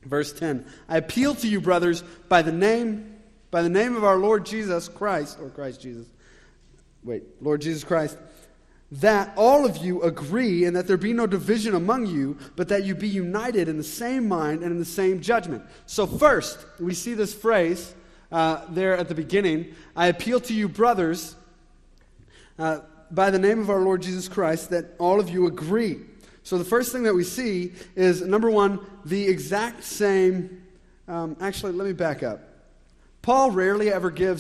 Verse 10, I appeal to you, brothers, by the name of our Lord Jesus Christ, Lord Jesus Christ, that all of you agree and that there be no division among you, but that you be united in the same mind and in the same judgment. So first, we see this phrase there at the beginning, I appeal to you, brothers, by the name of our Lord Jesus Christ, that all of you agree. So the first thing that we see is, number one, the exact same, actually, let me back up. Paul rarely ever gives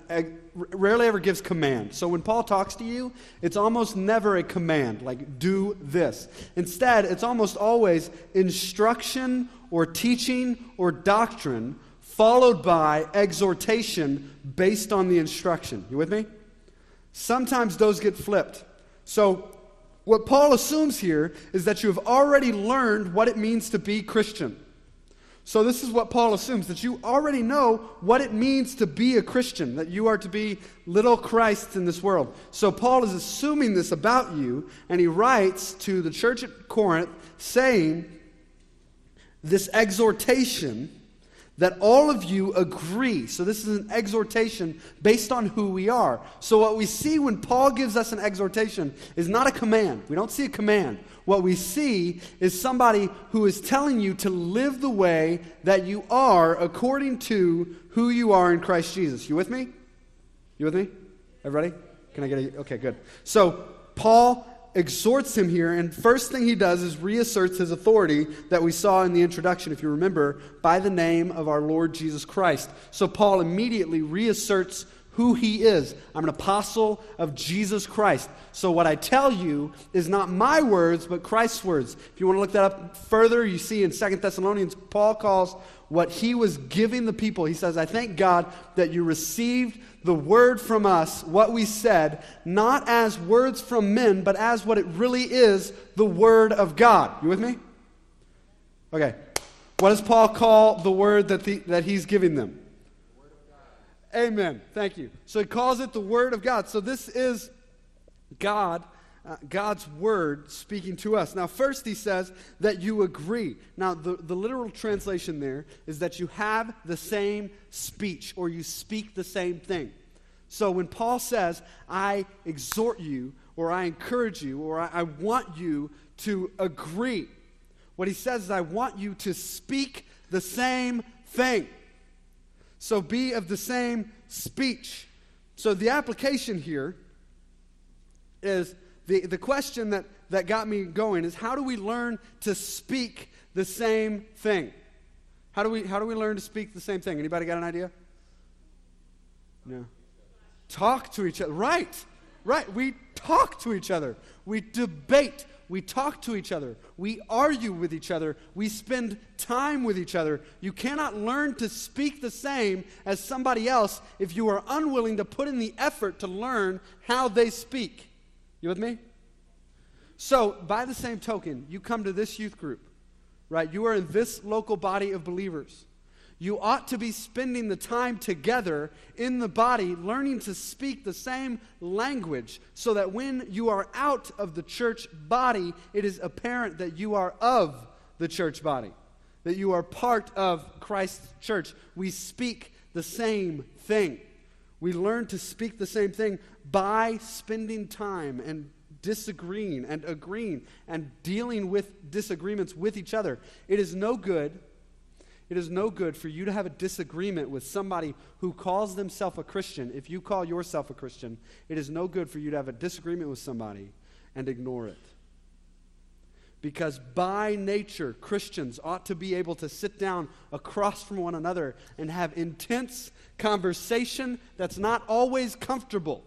command. So when Paul talks to you, it's almost never a command, like do this. Instead, it's almost always instruction or teaching or doctrine followed by exhortation based on the instruction. You with me? Sometimes those get flipped. So what Paul assumes here is that you have already learned what it means to be Christian. So this is what Paul assumes, that you already know what it means to be a Christian, that you are to be little Christs in this world. So Paul is assuming this about you, and he writes to the church at Corinth saying this exhortation that all of you agree. So this is an exhortation based on who we are. So what we see when Paul gives us an exhortation is not a command. We don't see a command. What we see is somebody who is telling you to live the way that you are according to who you are in Christ Jesus. You with me? You with me? Everybody? Can I get a... Okay, good. So Paul exhorts him here, and first thing he does is reasserts his authority that we saw in the introduction, if you remember, by the name of our Lord Jesus Christ. So Paul immediately reasserts who he is. I'm an apostle of Jesus Christ. So what I tell you is not my words, but Christ's words. If you want to look that up further, you see in 2 Thessalonians, Paul calls what he was giving the people. He says, I thank God that you received the word from us, what we said, not as words from men, but as what it really is, the word of God. You with me? Okay. What does Paul call the word that he's giving them? Amen. Thank you. So he calls it the Word of God. So this is God's Word speaking to us. Now, first he says that you agree. Now, the literal translation there is that you have the same speech, or you speak the same thing. So when Paul says, I exhort you, or I encourage you, or I want you to agree, what he says is, I want you to speak the same thing. So be of the same speech. So the application here is, the question that got me going is, how do we learn to speak the same thing? How do we learn to speak the same thing? Anybody got an idea? No. Talk to each other. Right. We talk to each other. We debate. We talk to each other. We argue with each other. We spend time with each other. You cannot learn to speak the same as somebody else if you are unwilling to put in the effort to learn how they speak. You with me? So, by the same token, you come to this youth group, right? You are in this local body of believers. You ought to be spending the time together in the body, learning to speak the same language, so that when you are out of the church body, it is apparent that you are of the church body, that you are part of Christ's church. We speak the same thing. We learn to speak the same thing by spending time and disagreeing and agreeing and dealing with disagreements with each other. It is no good for you to have a disagreement with somebody who calls themselves a Christian. If you call yourself a Christian, it is no good for you to have a disagreement with somebody and ignore it. Because by nature, Christians ought to be able to sit down across from one another and have intense conversation that's not always comfortable,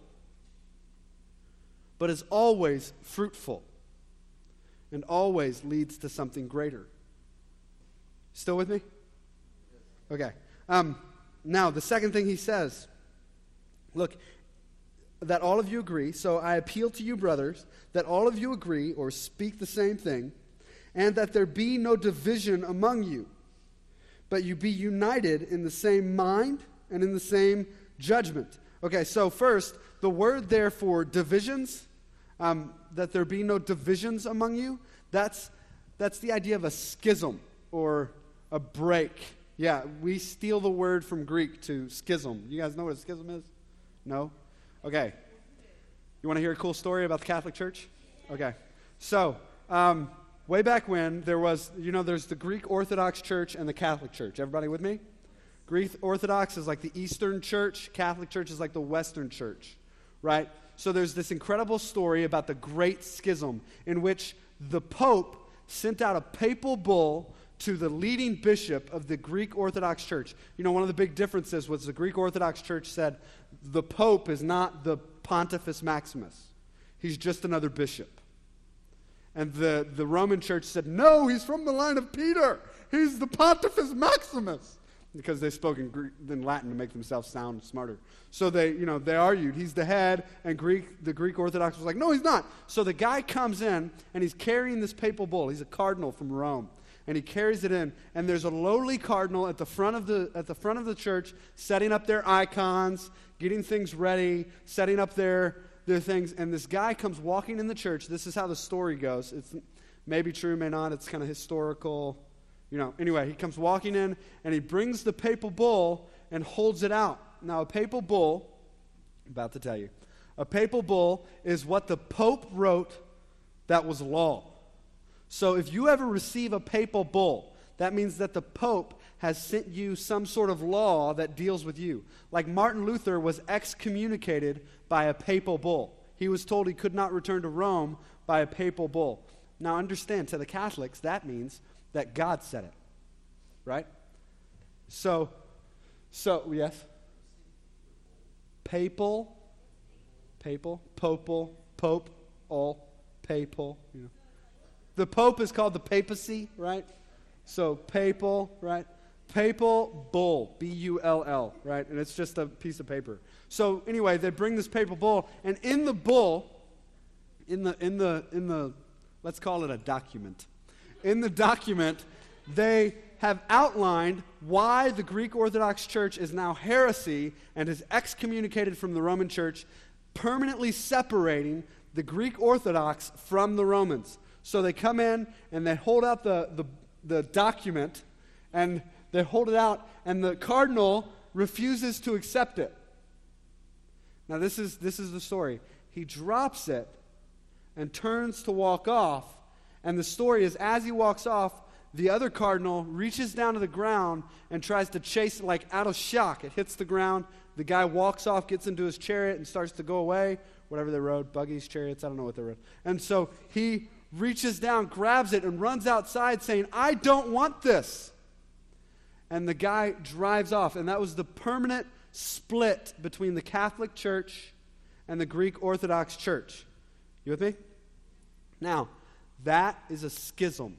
but is always fruitful and always leads to something greater. Still with me? Okay. Now, the second thing he says, look, that all of you agree, so I appeal to you, brothers, that all of you agree or speak the same thing, and that there be no division among you, but you be united in the same mind and in the same judgment. Okay, so first, the word there for divisions, that there be no divisions among you, that's the idea of a schism, or A break. Yeah, we steal the word from Greek to schism. You guys know what a schism is? No? Okay. You want to hear a cool story about the Catholic Church? Okay. So, way back when, there's the Greek Orthodox Church and the Catholic Church. Everybody with me? Greek Orthodox is like the Eastern Church. Catholic Church is like the Western Church, right? So there's this incredible story about the Great Schism in which the Pope sent out a papal bull to the leading bishop of the Greek Orthodox Church. You know, one of the big differences was the Greek Orthodox Church said the Pope is not the Pontifex Maximus. He's just another bishop. And the Roman Church said, no, he's from the line of Peter. He's the Pontifex Maximus. Because they spoke in Latin to make themselves sound smarter. So they argued. He's the head, and the Greek Orthodox was like, no, he's not. So the guy comes in, and he's carrying this papal bull. He's a cardinal from Rome. And he carries it in, and there's a lowly cardinal at the front of the church, setting up their icons, getting things ready, setting up their things. And this guy comes walking in the church. This is how the story goes. It's maybe true, may not. It's kind of historical. Anyway, he comes walking in, and he brings the papal bull and holds it out. Now, a papal bull, I'm about to tell you, a papal bull is what the Pope wrote that was law. So if you ever receive a papal bull, that means that the Pope has sent you some sort of law that deals with you. Like Martin Luther was excommunicated by a papal bull. He was told he could not return to Rome by a papal bull. Now understand, to the Catholics, that means that God said it, right? So yes? Papal, Pope, all papal, The Pope is called the papacy, right? So papal, right? Papal bull, B-U-L-L, right? And it's just a piece of paper. So anyway, they bring this papal bull, and in the bull, in the let's call it a document. In the document, they have outlined why the Greek Orthodox Church is now heresy and is excommunicated from the Roman Church, permanently separating the Greek Orthodox from the Romans. So they come in and they hold out the document, and they hold it out, and the cardinal refuses to accept it. Now this is the story. He drops it and turns to walk off. And the story is, as he walks off, the other cardinal reaches down to the ground and tries to chase it, like out of shock. It hits the ground. The guy walks off, gets into his chariot, and starts to go away. Whatever they rode, buggies, chariots, I don't know what they rode. And so he reaches down, grabs it, and runs outside saying, I don't want this. And the guy drives off. And that was the permanent split between the Catholic Church and the Greek Orthodox Church. You with me? Now, that is a schism.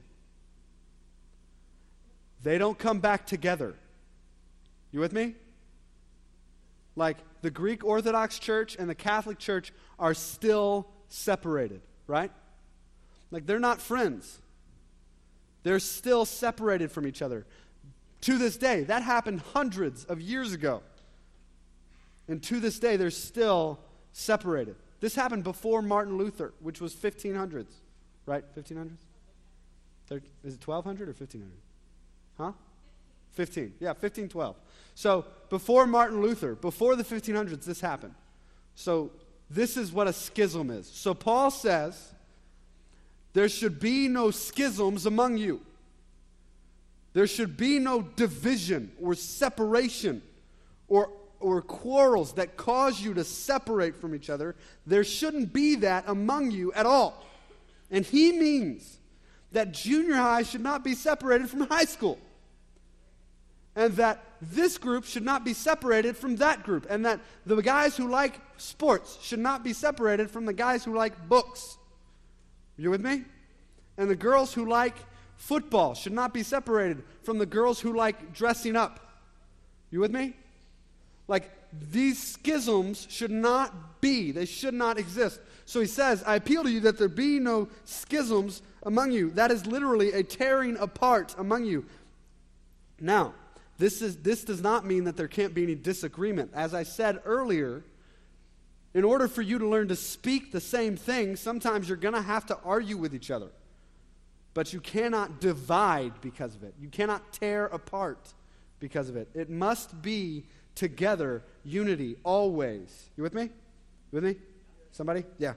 They don't come back together. You with me? Like, the Greek Orthodox Church and the Catholic Church are still separated, right? Like, they're not friends. They're still separated from each other. To this day, that happened hundreds of years ago. And to this day, they're still separated. This happened before Martin Luther, which was 1500s. Right? 1500s? Is it 1200 or 1500? Huh? 15. Yeah, 1512. So before Martin Luther, before the 1500s, this happened. So this is what a schism is. So Paul says, there should be no schisms among you. There should be no division or separation or quarrels that cause you to separate from each other. There shouldn't be that among you at all. And he means that junior high should not be separated from high school. And that this group should not be separated from that group. And that the guys who like sports should not be separated from the guys who like books. You with me? And the girls who like football should not be separated from the girls who like dressing up. You with me? Like, these schisms should not be. They should not exist. So he says, I appeal to you that there be no schisms among you. That is literally a tearing apart among you. Now, this does not mean that there can't be any disagreement. As I said earlier, in order for you to learn to speak the same thing, sometimes you're going to have to argue with each other. but you cannot divide because of it. You cannot tear apart because of it. It must be together, unity, always. You with me? You with me? Somebody? Yeah.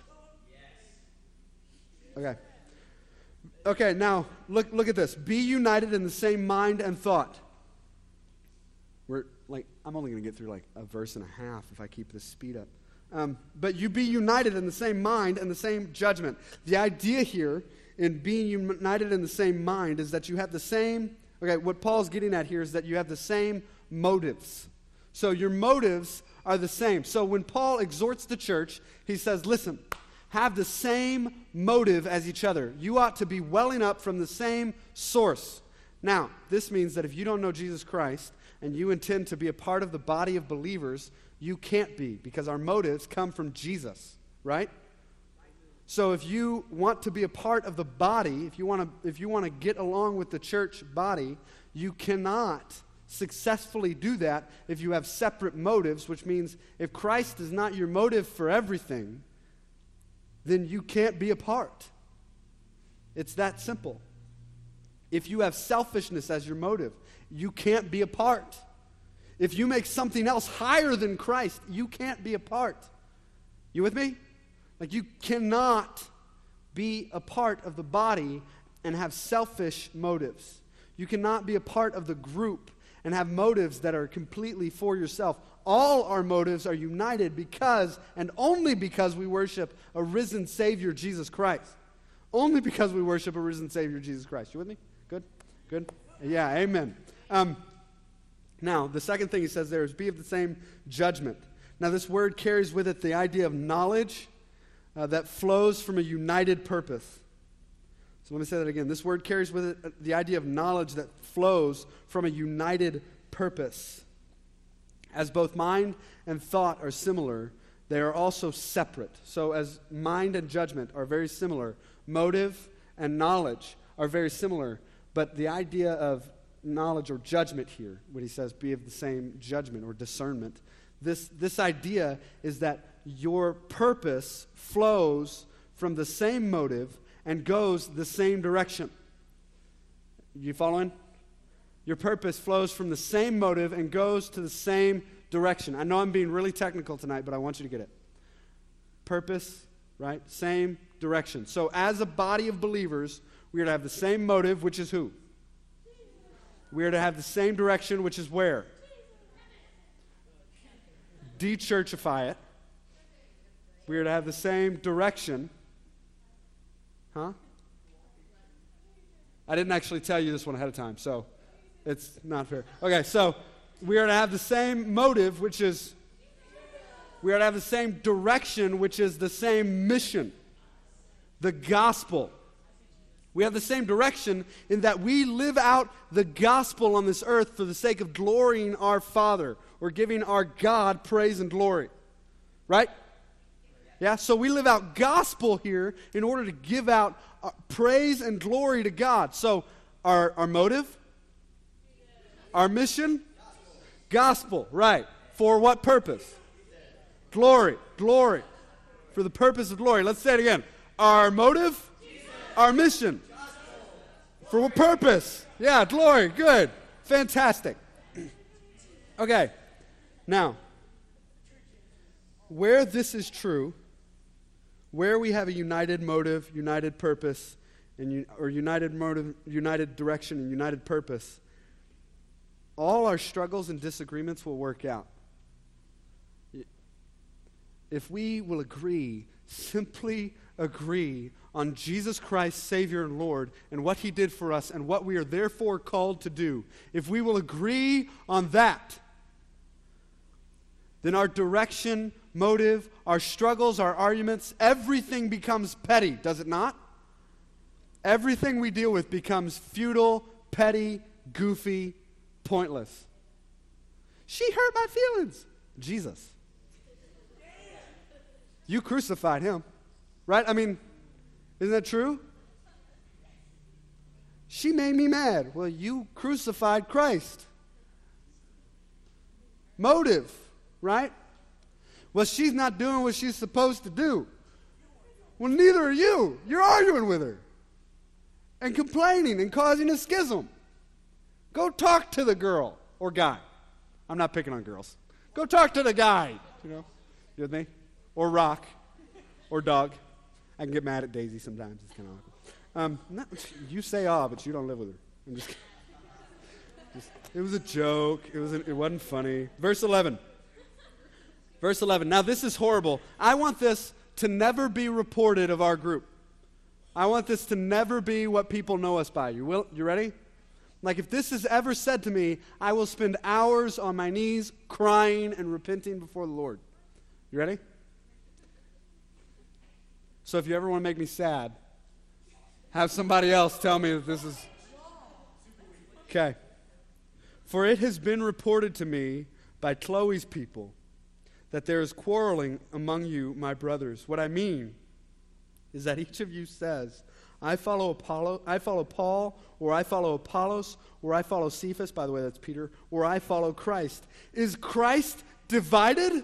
Okay. Okay, now look at this. Be united in the same mind and thought. I'm only going to get through like a verse and a half if I keep this speed up. But you be united in the same mind and the same judgment. The idea here in being united in the same mind is that you have the same, what Paul's getting at here is that you have the same motives. So your motives are the same. So when Paul exhorts the church, he says, listen, have the same motive as each other. You ought to be welling up from the same source. Now, this means that if you don't know Jesus Christ and you intend to be a part of the body of believers, you can't be, because our motives come from Jesus, right? So if you want to be a part of the body, if you want to get along with the church body, you cannot successfully do that if you have separate motives, which means if Christ is not your motive for everything, then you can't be a part. It's that simple. If you have selfishness as your motive, you can't be a part. If you make something else higher than Christ, you can't be a part. You with me? Like, you cannot be a part of the body and have selfish motives. You cannot be a part of the group and have motives that are completely for yourself. All our motives are united because, and only because, we worship a risen Savior, Jesus Christ. Only because we worship a risen Savior, Jesus Christ. You with me? Good? Good? Yeah, amen. Now, the second thing he says there is be of the same judgment. Now, this word carries with it the idea of knowledge that flows from a united purpose. So let me say that again. This word carries with it the idea of knowledge that flows from a united purpose. As both mind and thought are similar, they are also separate. So as mind and judgment are very similar, motive and knowledge are very similar, but the idea of knowledge or judgment here, when he says be of the same judgment or discernment, this idea is that your purpose flows from the same motive and goes the same direction. You following? Your purpose flows from the same motive and goes to the same direction. I know I'm being really technical tonight, but I want you to get it. Purpose, right? Same direction. So as a body of believers, we are to have the same motive, which is who? We are to have the same direction, which is where? De-churchify it. We are to have the same direction. Huh? I didn't actually tell you this one ahead of time, so it's not fair. Okay, so we are to have the same motive, which is, we are to have the same direction, which is the same mission, the gospel. We have the same direction in that we live out the gospel on this earth for the sake of glorying our Father or giving our God praise and glory. Right? Yeah, so we live out gospel here in order to give out praise and glory to God. So our motive, our mission, gospel, right. For what purpose? Glory, glory. For the purpose of glory. Let's say it again. Our motive, our mission. For what purpose? Yeah, glory, good, fantastic. Okay, now, where this is true, where we have a united motive, united purpose, or united motive, united direction, and united purpose, all our struggles and disagreements will work out. If we will agree, simply agree on Jesus Christ, Savior and Lord, and what He did for us and what we are therefore called to do, if we will agree on that, then our direction, motive, our struggles, our arguments, everything becomes petty, does it not? Everything we deal with becomes futile, petty, goofy, pointless. She hurt my feelings. Jesus. You crucified Him, right? I mean, isn't that true? She made me mad. Well, you crucified Christ. Motive, right? Well, she's not doing what she's supposed to do. Well, neither are you. You're arguing with her. and complaining and causing a schism. Go talk to the girl or guy. I'm not picking on girls. Go talk to the guy, You with me? Or rock. Or dog. I can get mad at Daisy sometimes. It's kind of awkward. You say but you don't live with her. I'm just kidding. It was a joke. It wasn't funny. Verse 11. Verse 11. Now this is horrible. I want this to never be reported of our group. I want this to never be what people know us by. You ready? Like if this is ever said to me, I will spend hours on my knees crying and repenting before the Lord. You ready? So if you ever want to make me sad, have somebody else tell me that this is... Okay. For it has been reported to me by Chloe's people that there is quarreling among you, my brothers. What I mean is that each of you says, I follow Paul, or I follow Apollos, or I follow Cephas, by the way, that's Peter, or I follow Christ. Is Christ divided?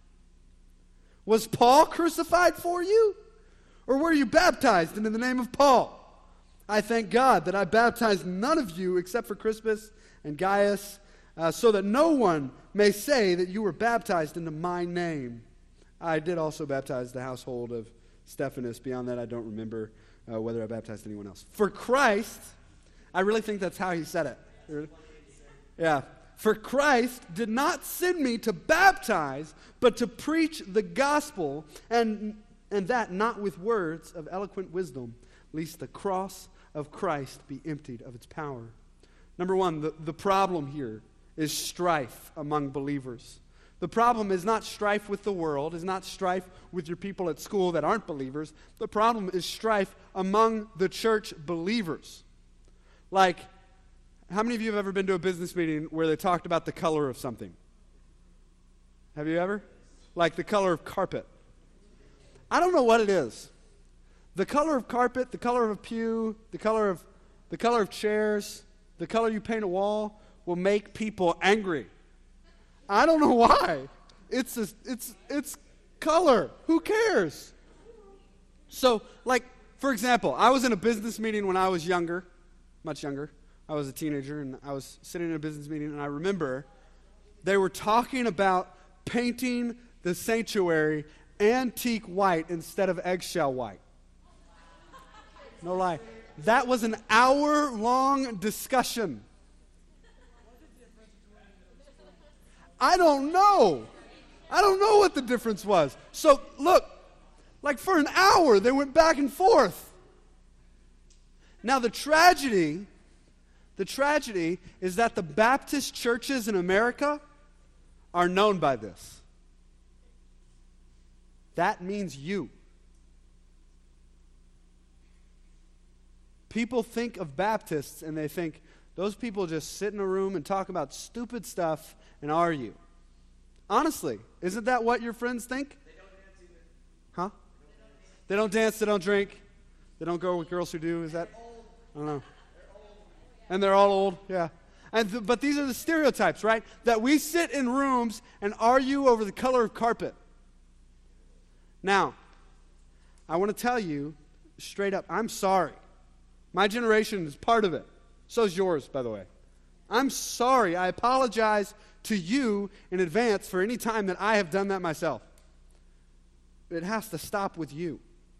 Was Paul crucified for you? Or were you baptized into the name of Paul? I thank God that I baptized none of you except for Crispus and Gaius, so that no one may say that you were baptized into my name. I did also baptize the household of Stephanas. Beyond that, I don't remember whether I baptized anyone else. For Christ, I really think that's how he said it. Yeah. For Christ did not send me to baptize, but to preach the gospel, and that not with words of eloquent wisdom, lest the cross of Christ be emptied of its power. Number one, the problem here is strife among believers. The problem is not strife with the world, is not strife with your people at school that aren't believers. The problem is strife among the church believers. Like, how many of you have ever been to a business meeting where they talked about the color of something? Have you ever? Like the color of carpet. I don't know what it is. The color of carpet, the color of a pew, the color of chairs, the color you paint a wall will make people angry. I don't know why. It's color. Who cares? So, like, for example, I was in a business meeting when I was younger, much younger. I was a teenager, and I was sitting in a business meeting, and I remember they were talking about painting the sanctuary antique white instead of eggshell white. No lie. That was an hour-long discussion. I don't know. I don't know what the difference was. So, look, like for an hour, they went back and forth. Now, the tragedy is that the Baptist churches in America are known by this. That means you. People think of Baptists and they think, those people just sit in a room and talk about stupid stuff and argue. Honestly, isn't that what your friends think? They don't dance either. Huh? They don't dance, they don't drink. They don't go with girls who do. Is that? I don't know. And they're all old, yeah. But these are the stereotypes, right? That we sit in rooms and argue over the color of carpet. Now, I want to tell you straight up, I'm sorry. My generation is part of it. So is yours, by the way. I'm sorry. I apologize to you in advance for any time that I have done that myself. It has to stop with you.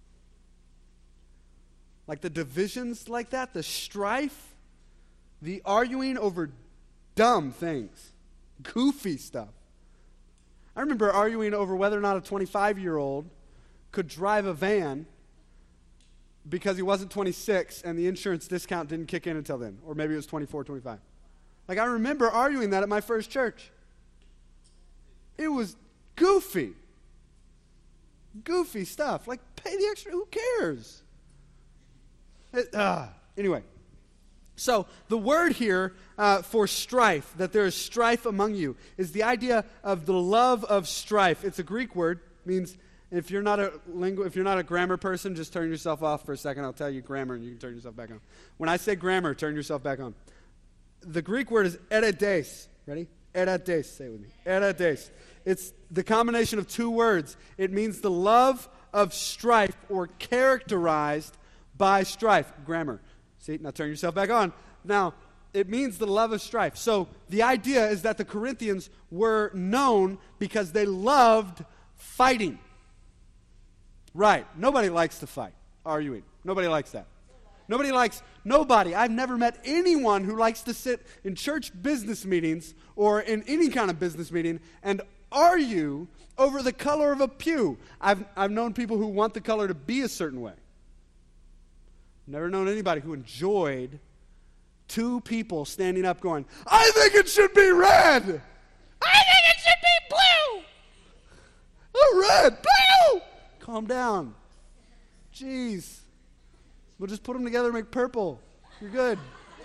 Like the divisions like that, the strife, the arguing over dumb things, goofy stuff. I remember arguing over whether or not a 25-year-old could drive a van because he wasn't 26 and the insurance discount didn't kick in until then. Or maybe it was 24, 25. Like, I remember arguing that at my first church. It was goofy. Goofy stuff. Like, pay the extra. Who cares? Anyway. So, the word here for strife, that there is strife among you, is the idea of the love of strife. It's a Greek word. Means if you're not a grammar person, just turn yourself off for a second. I'll tell you grammar and you can turn yourself back on. When I say grammar, turn yourself back on. The Greek word is eredes. Ready? Eredes. Say it with me. Eredes. It's the combination of two words. It means the love of strife or characterized by strife. Grammar. See, now turn yourself back on. Now, it means the love of strife. So the idea is that the Corinthians were known because they loved fighting. Right. Nobody likes to fight, arguing. Nobody likes that. Nobody. I've never met anyone who likes to sit in church business meetings or in any kind of business meeting and argue over the color of a pew. I've known people who want the color to be a certain way. Never known anybody who enjoyed two people standing up going, I think it should be red. I think it should be blue. Oh, red, blue. Calm down. Jeez. We'll just put them together and make purple. You're good.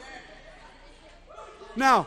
Now,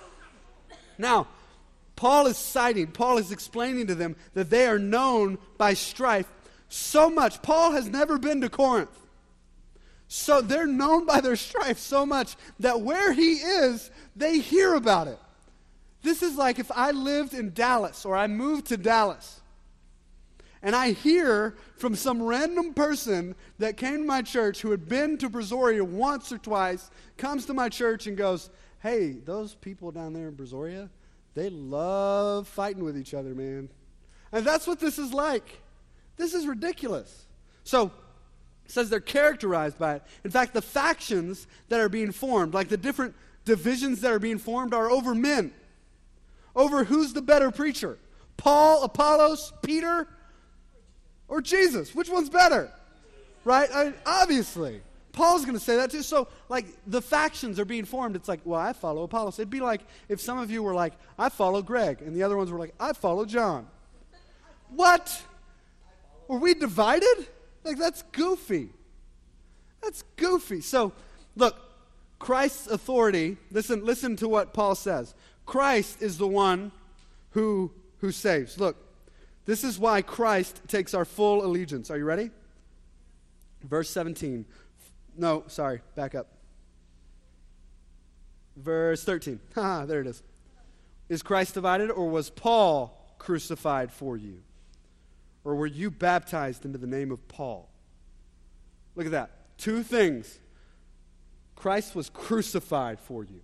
Paul is explaining to them that they are known by strife so much. Paul has never been to Corinth. So they're known by their strife so much that where he is, they hear about it. This is like if I lived in Dallas or I moved to Dallas and I hear from some random person that came to my church who had been to Brazoria once or twice, comes to my church and goes, hey, those people down there in Brazoria, they love fighting with each other, man. And that's what this is like. This is ridiculous. So, it says they're characterized by it. In fact, the factions that are being formed, like the different divisions that are being formed, are over men. Over who's the better preacher. Paul, Apollos, Peter, or Jesus. Which one's better? Right? Obviously. Paul's going to say that too. So, like, the factions are being formed. It's like, well, I follow Apollos. It'd be like if some of you were like, I follow Greg. And the other ones were like, I follow John. What? Were we divided? Like, that's goofy. That's goofy. So, look, Christ's authority, listen to what Paul says. Christ is the one who saves. Look, this is why Christ takes our full allegiance. Are you ready? Verse 17. No, sorry, back up. Verse 13. There it is. Is Christ divided, or was Paul crucified for you? Or were you baptized into the name of Paul? Look at that. Two things. Christ was crucified for you.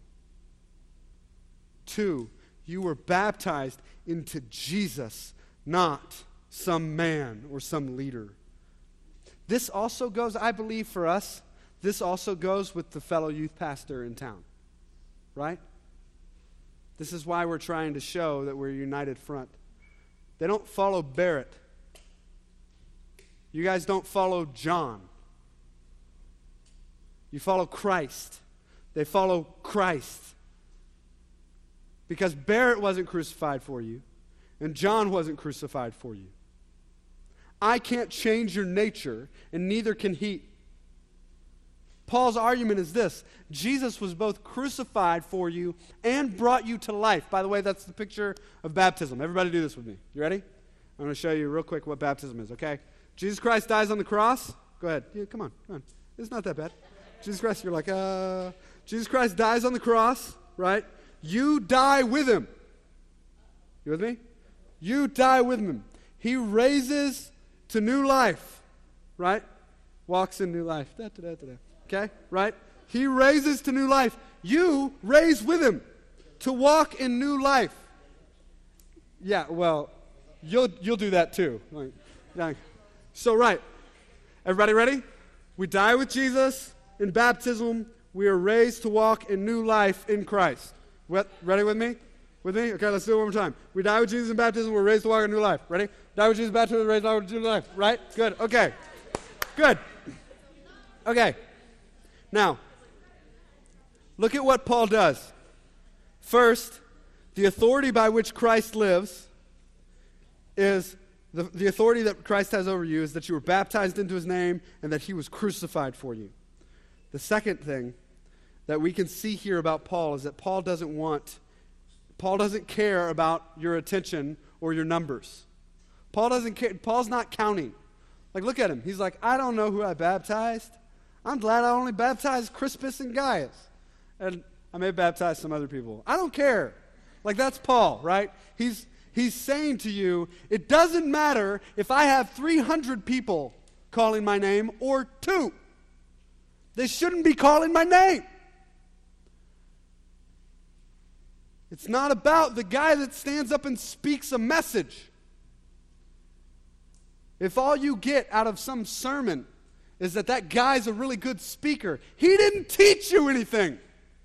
Two, you were baptized into Jesus, not some man or some leader. This also goes, I believe, for us, this also goes with the fellow youth pastor in town. Right? This is why we're trying to show that we're a united front. They don't follow Barrett. You guys don't follow John. You follow Christ. They follow Christ. Because Barrett wasn't crucified for you, and John wasn't crucified for you. I can't change your nature, and neither can he. Paul's argument is this: Jesus was both crucified for you and brought you to life. By the way, that's the picture of baptism. Everybody do this with me. You ready? I'm going to show you real quick what baptism is, okay? Jesus Christ dies on the cross. Go ahead. Yeah, come on. It's not that bad. Jesus Christ, you're like, Jesus Christ dies on the cross, right? You die with him. You with me? You die with him. He raises to new life, right? Walks in new life. Okay, right? He raises to new life. You raise with him to walk in new life. Yeah, well, you'll do that too. So, right. Everybody ready? We die with Jesus in baptism. We are raised to walk in new life in Christ. Ready with me? With me? Okay, let's do it one more time. We die with Jesus in baptism. We're raised to walk in new life. Ready? Die with Jesus in baptism. Raised to walk in new life. Right? Good. Okay. Good. Okay. Now, look at what Paul does. First, the authority by which Christ lives is the authority that Christ has over you is that you were baptized into his name and that he was crucified for you. The second thing that we can see here about Paul is that Paul doesn't care about your attention or your numbers. Paul doesn't care. Paul's not counting. Like, look at him. He's like, I don't know who I baptized. I'm glad I only baptized Crispus and Gaius. And I may baptize some other people. I don't care. Like, that's Paul, right? He's saying to you, it doesn't matter if I have 300 people calling my name or 2. They shouldn't be calling my name. It's not about the guy that stands up and speaks a message. If all you get out of some sermon is that guy's a really good speaker, he didn't teach you anything.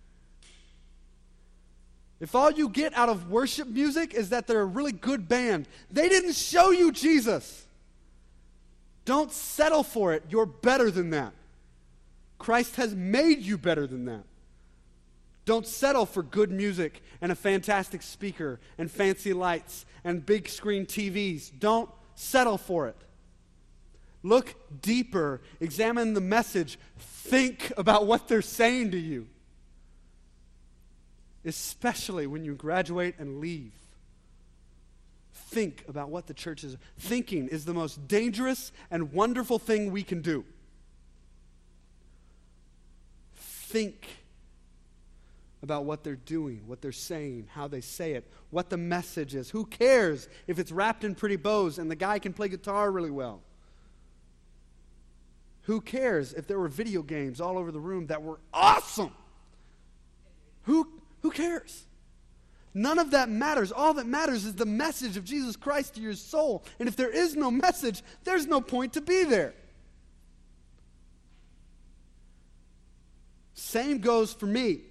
If all you get out of worship music is that they're a really good band, they didn't show you Jesus. Don't settle for it. You're better than that. Christ has made you better than that. Don't settle for good music and a fantastic speaker and fancy lights and big screen TVs. Don't settle for it. Look deeper. Examine the message. Think about what they're saying to you. Especially when you graduate and leave. Think about what the church is. Thinking is the most dangerous and wonderful thing we can do. Think about what they're doing, what they're saying, how they say it, what the message is. Who cares if it's wrapped in pretty bows and the guy can play guitar really well? Who cares if there were video games all over the room that were awesome? Who cares? None of that matters. All that matters is the message of Jesus Christ to your soul. And if there is no message, there's no point to be there. Same goes for me.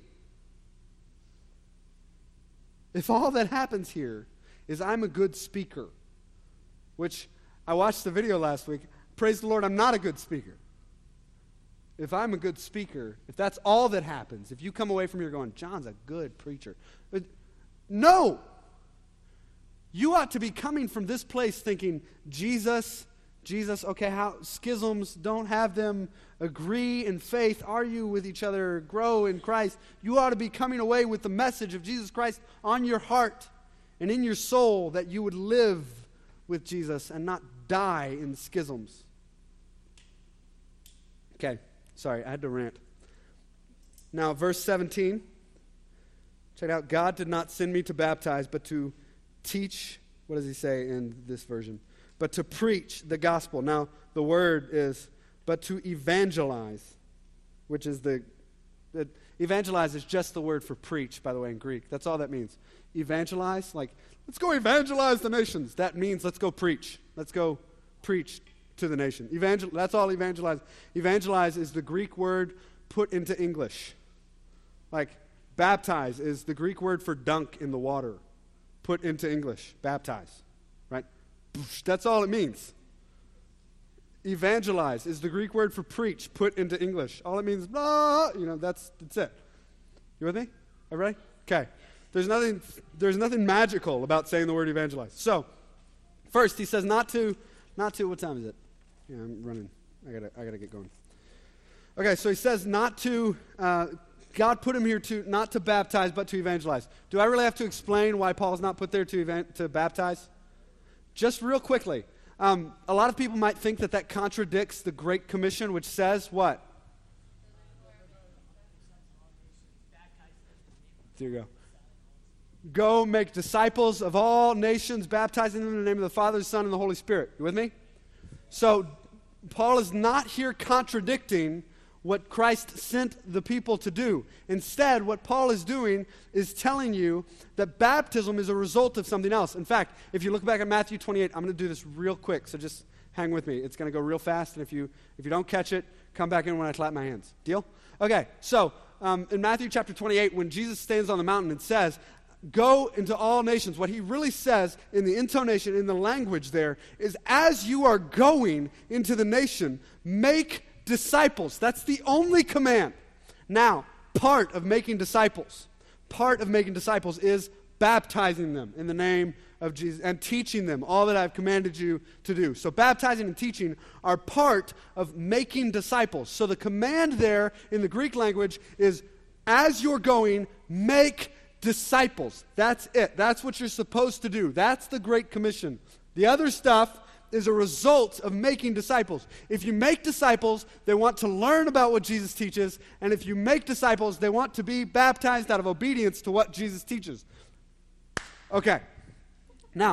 If all that happens here is I'm a good speaker, which I watched the video last week, praise the Lord, I'm not a good speaker. If I'm a good speaker, if that's all that happens, if you come away from here going, John's a good preacher. But no. You ought to be coming from this place thinking, Jesus, okay, how schisms, don't have them agree in faith, argue with each other, grow in Christ. You ought to be coming away with the message of Jesus Christ on your heart and in your soul, that you would live with Jesus and not die in schisms. Okay, sorry, I had to rant. Now, verse 17. Check it out. God did not send me to baptize, but to teach. What does he say in this version? But to preach the gospel. Now, the word is, but to evangelize, which is evangelize is just the word for preach, by the way, in Greek. That's all that means. Evangelize, like, let's go evangelize the nations. That means let's go preach. Let's go preach to the nation. That's all evangelize. Evangelize is the Greek word put into English. Like, baptize is the Greek word for dunk in the water, put into English. Baptize, right? That's all it means. Evangelize is the Greek word for preach, put into English. All it means, blah, that's it. You with me? Everybody? Okay. There's nothing magical about saying the word evangelize. So, first he says not to, what time is it? Yeah, I'm running. I gotta get going. Okay, so he says not to, God put him here not to baptize, but to evangelize. Do I really have to explain why Paul's not put there to baptize? Just real quickly. A lot of people might think that contradicts the Great Commission, which says what? There you go. Go make disciples of all nations, baptizing them in the name of the Father, the Son, and the Holy Spirit. You with me? So, Paul is not here contradicting what Christ sent the people to do. Instead, what Paul is doing is telling you that baptism is a result of something else. In fact, if you look back at Matthew 28, I'm going to do this real quick, so just hang with me. It's going to go real fast, and if you don't catch it, come back in when I clap my hands. Deal? Okay, so in Matthew chapter 28, when Jesus stands on the mountain and says, go into all nations, what he really says in the intonation, in the language there, is as you are going into the nation, make disciples. That's the only command. Now, part of making disciples is baptizing them in the name of Jesus and teaching them all that I've commanded you to do. So baptizing and teaching are part of making disciples. So the command there in the Greek language is, as you're going, make disciples. That's it. That's what you're supposed to do. That's the Great Commission. The other stuff is a result of making disciples. If you make disciples, they want to learn about what Jesus teaches, and if you make disciples, they want to be baptized out of obedience to what Jesus teaches. Okay. Now,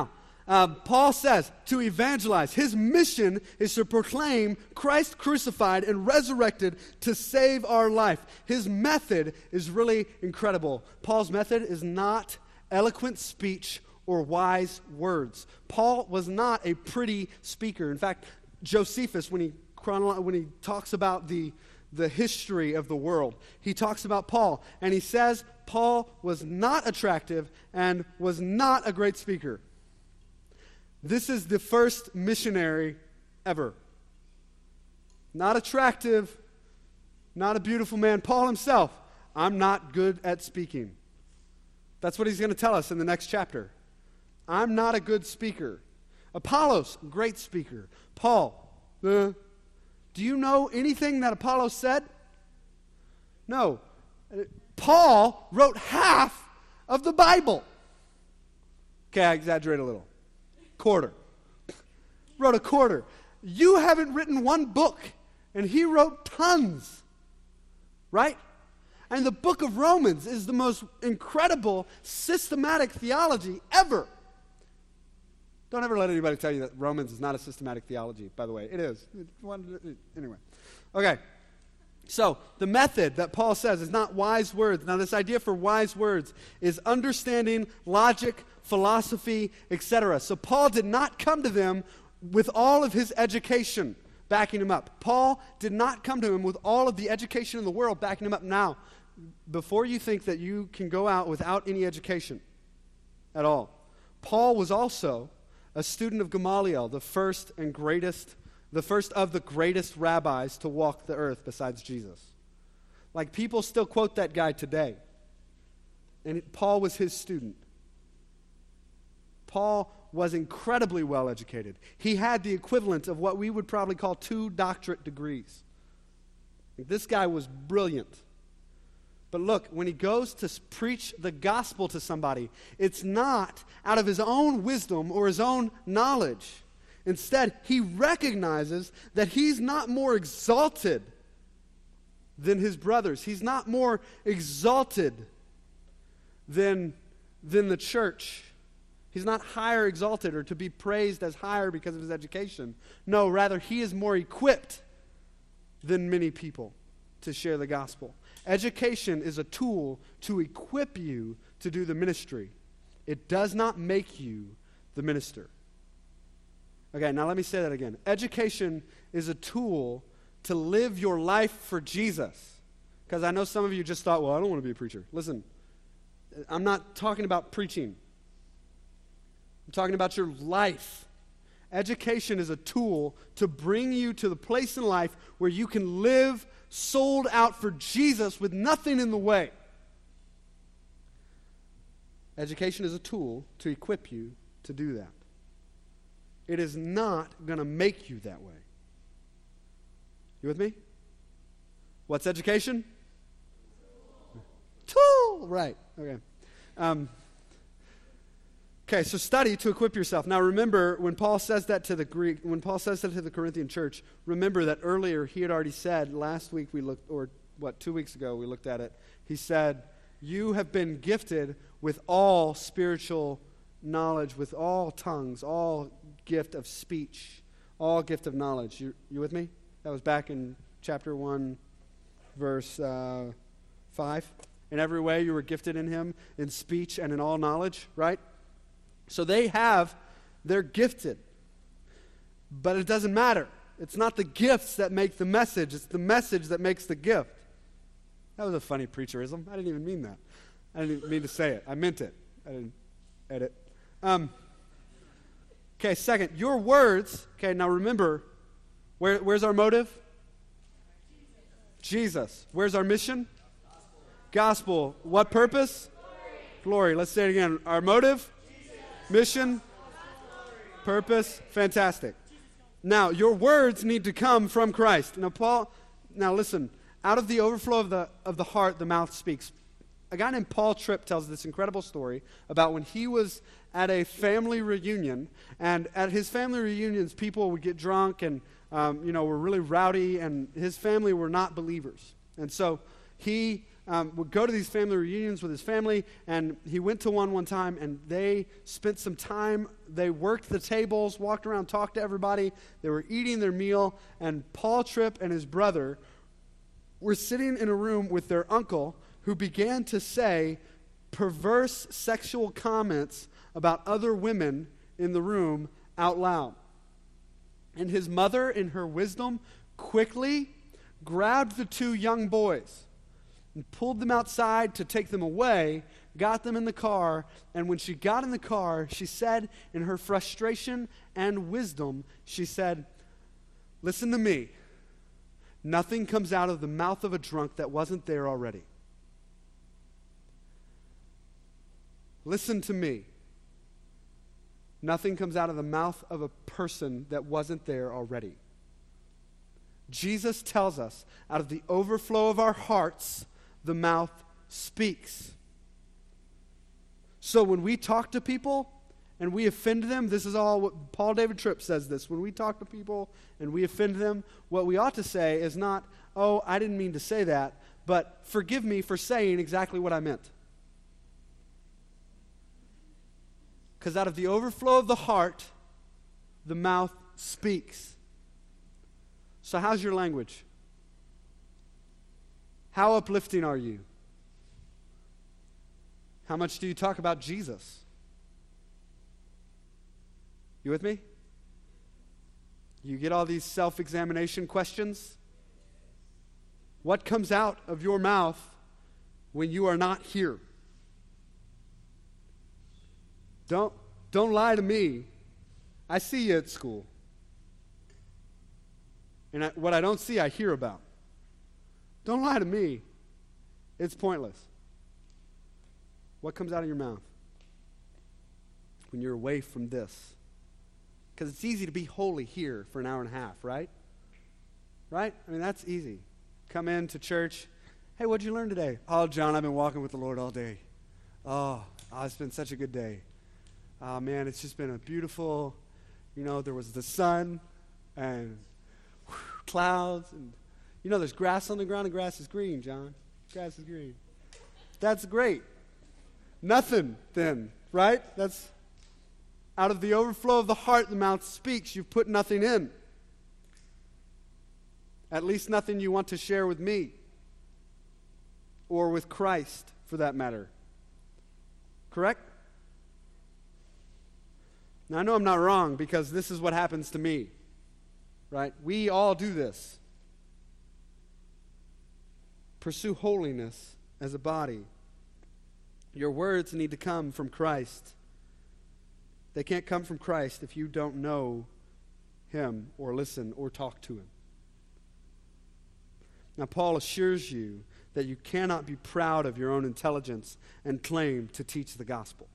Paul says to evangelize. His mission is to proclaim Christ crucified and resurrected to save our life. His method is really incredible. Paul's method is not eloquent speech or wise words. Paul was not a pretty speaker. In fact, Josephus, when he talks about the history of the world, he talks about Paul, and he says Paul was not attractive and was not a great speaker. This is the first missionary ever. Not attractive, not a beautiful man. Paul himself, I'm not good at speaking. That's what he's going to tell us in the next chapter. I'm not a good speaker. Apollos, great speaker. Paul, do you know anything that Apollos said? No. Paul wrote half of the Bible. Okay, I exaggerate a little. Quarter. Wrote a quarter. You haven't written one book, and he wrote tons. Right? And the book of Romans is the most incredible systematic theology ever. Don't ever let anybody tell you that Romans is not a systematic theology, by the way. It is. Anyway. Okay. So, the method that Paul says is not wise words. Now, this idea for wise words is understanding, logic, philosophy, etc. So, Paul did not come to them with all of his education backing him up. Paul did not come to him with all of the education in the world backing him up. Now, before you think that you can go out without any education at all, Paul was also a student of Gamaliel, the first of the greatest rabbis to walk the earth besides Jesus. Like, people still quote that guy today. And Paul was his student. Paul was incredibly well educated. He had the equivalent of what we would probably call 2 doctorate degrees. This guy was brilliant. But look, when he goes to preach the gospel to somebody, it's not out of his own wisdom or his own knowledge. Instead, he recognizes that he's not more exalted than his brothers. He's not more exalted than the church. He's not higher exalted or to be praised as higher because of his education. No, rather, he is more equipped than many people to share the gospel. Education is a tool to equip you to do the ministry. It does not make you the minister. Okay, now let me say that again. Education is a tool to live your life for Jesus. Because I know some of you just thought, well, I don't want to be a preacher. Listen, I'm not talking about preaching. I'm talking about your life. Education is a tool to bring you to the place in life where you can live sold out for Jesus with nothing in the way. Education is a tool to equip you to do that. It is not going to make you that way. You with me? What's education? Tool! Right. Okay. Okay, so study to equip yourself. Now remember, when Paul says that to the Corinthian church, remember that earlier he had already said, last week we looked, or 2 weeks ago we looked at it, he said, you have been gifted with all spiritual knowledge, with all tongues, all gift of speech, all gift of knowledge. You with me? That was back in chapter 1, verse 5. In every way you were gifted in him, in speech and in all knowledge, right? So they're gifted. But it doesn't matter. It's not the gifts that make the message. It's the message that makes the gift. That was a funny preacherism. I didn't even mean that. I didn't mean to say it. I meant it. I didn't edit. Okay, second, your words. Okay, now remember, where's our motive? Jesus. Where's our mission? Gospel. What purpose? Glory. Let's say it again. Our motive? Mission, purpose, fantastic. Now, your words need to come from Christ. Now listen, out of the overflow of the heart, the mouth speaks. A guy named Paul Tripp tells this incredible story about when he was at a family reunion, and at his family reunions, people would get drunk and, were really rowdy, and his family were not believers. And so he would go to these family reunions with his family, and he went to one time, and they spent some time. They worked the tables, walked around, talked to everybody. They were eating their meal, and Paul Tripp and his brother were sitting in a room with their uncle, who began to say perverse sexual comments about other women in the room out loud. And his mother, in her wisdom, quickly grabbed the two young boys and pulled them outside to take them away, got them in the car, and when she got in the car, she said, in her frustration and wisdom, she said, "Listen to me. Nothing comes out of the mouth of a drunk that wasn't there already. Listen to me. Nothing comes out of the mouth of a person that wasn't there already." Jesus tells us, out of the overflow of our hearts, the mouth speaks. So when we talk to people and we offend them, this is all what Paul David Tripp says this. When we talk to people and we offend them, what we ought to say is not, "Oh, I didn't mean to say that," but "Forgive me for saying exactly what I meant." Because out of the overflow of the heart, the mouth speaks. So how's your language? How uplifting are you? How much do you talk about Jesus? You with me? You get all these self-examination questions? What comes out of your mouth when you are not here? Don't lie to me. I see you at school. And what I don't see, I hear about. Don't lie to me. It's pointless. What comes out of your mouth when you're away from this? Because it's easy to be holy here for an hour and a half, right? Right? I mean, that's easy. Come into church. "Hey, what'd you learn today?" "Oh, John, I've been walking with the Lord all day. Oh, it's been such a good day. Oh, man, it's just been a beautiful, there was the sun and clouds. And, there's grass on the ground, and grass is green, John. Grass is green." That's great. Nothing then, right? That's out of the overflow of the heart, the mouth speaks. You've put nothing in. At least nothing you want to share with me or with Christ, for that matter. Correct? Now, I know I'm not wrong, because this is what happens to me, right? We all do this. Pursue holiness as a body. Your words need to come from Christ. They can't come from Christ if you don't know Him or listen or talk to Him. Now, Paul assures you that you cannot be proud of your own intelligence and claim to teach the gospel.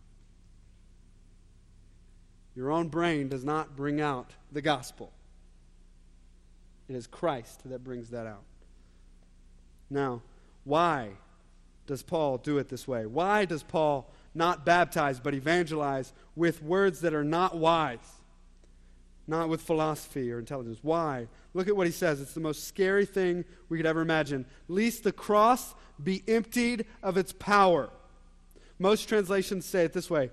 Your own brain does not bring out the gospel. It is Christ that brings that out. Now, why does Paul do it this way? Why does Paul not baptize but evangelize with words that are not wise? Not with philosophy or intelligence. Why? Look at what he says. It's the most scary thing we could ever imagine. "Lest the cross be emptied of its power." Most translations say it this way.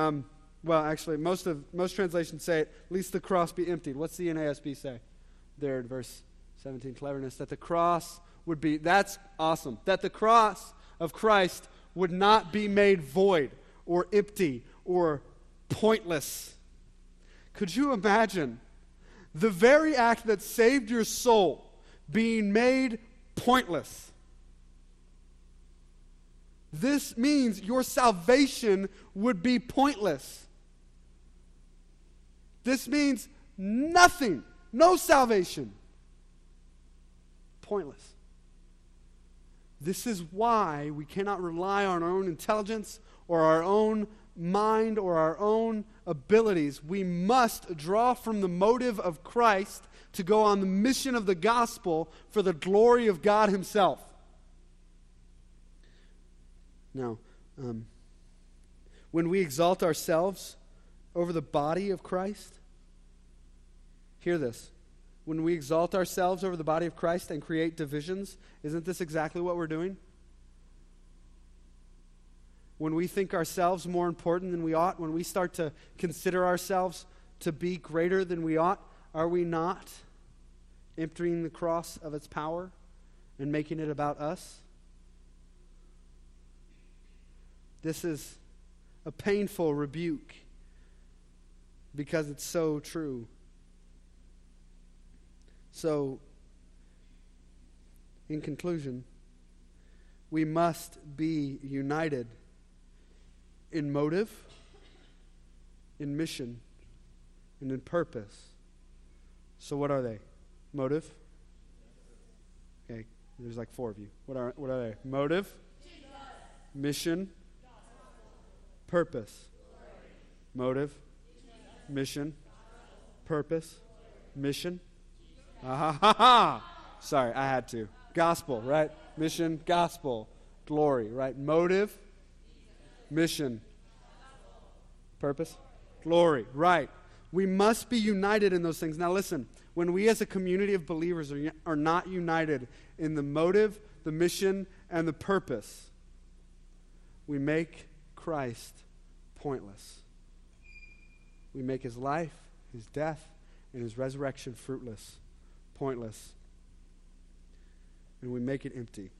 Most translations say it, "Lest the cross be emptied." What's the NASB say? There in verse 17, cleverness. That the cross would be, that's awesome. That the cross of Christ would not be made void or empty or pointless. Could you imagine the very act that saved your soul being made pointless? This means your salvation would be pointless. This means nothing, no salvation. Pointless. This is why we cannot rely on our own intelligence or our own mind or our own abilities. We must draw from the motive of Christ to go on the mission of the gospel for the glory of God Himself. Now, when we exalt ourselves over the body of Christ, hear this. When we exalt ourselves over the body of Christ and create divisions, isn't this exactly what we're doing? when we think ourselves more important than we ought, when we start to consider ourselves to be greater than we ought, are we not emptying the cross of its power and making it about us? This is a painful rebuke because it's so true. So, in conclusion, we must be united in motive, in mission, and in purpose. So what are they? Motive? Okay, there's like 4 of you. What are they? Motive, mission, purpose. Motive, mission, purpose, mission. Ah, ha, ha. Sorry, I had to. Gospel, right? Mission, gospel, glory, right? Motive, mission, purpose, glory, right? We must be united in those things. Now listen, when we as a community of believers are not united in the motive, the mission, and the purpose, we make Christ pointless. We make his life, his death, and his resurrection fruitless, pointless. And we make it empty.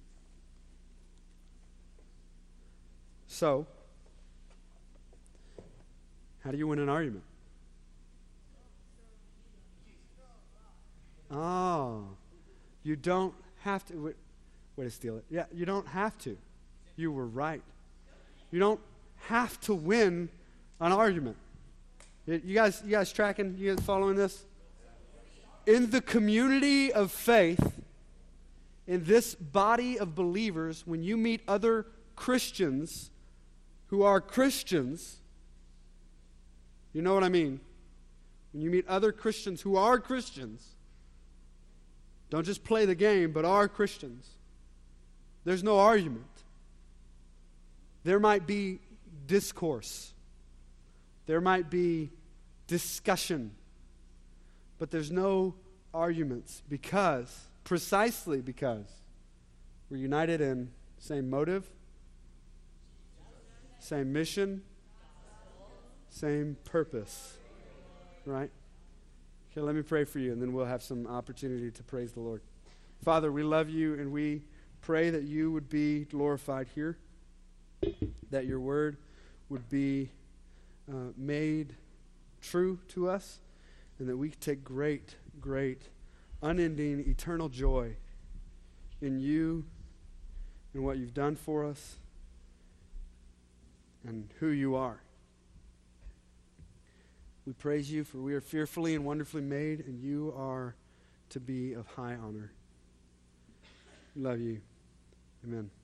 So, how do you win an argument? Oh, you don't have to. Way to steal it. Yeah, you don't have to. You were right. You don't have to win an argument. You guys tracking? You guys following this? In the community of faith, in this body of believers, when you meet other Christians who are Christians, you know what I mean? When you meet other Christians who are Christians, don't just play the game, but are Christians, there's no argument. There might be discourse. There might be discussion. But there's no arguments precisely because we're united in same motive, same mission, same purpose. Right? Okay, let me pray for you, and then we'll have some opportunity to praise the Lord. Father, we love you, and we pray that you would be glorified here, that your word would be made true to us, and that we take great, great, unending, eternal joy in you and what you've done for us and who you are. We praise you, for we are fearfully and wonderfully made, and you are to be of high honor. We love you. Amen.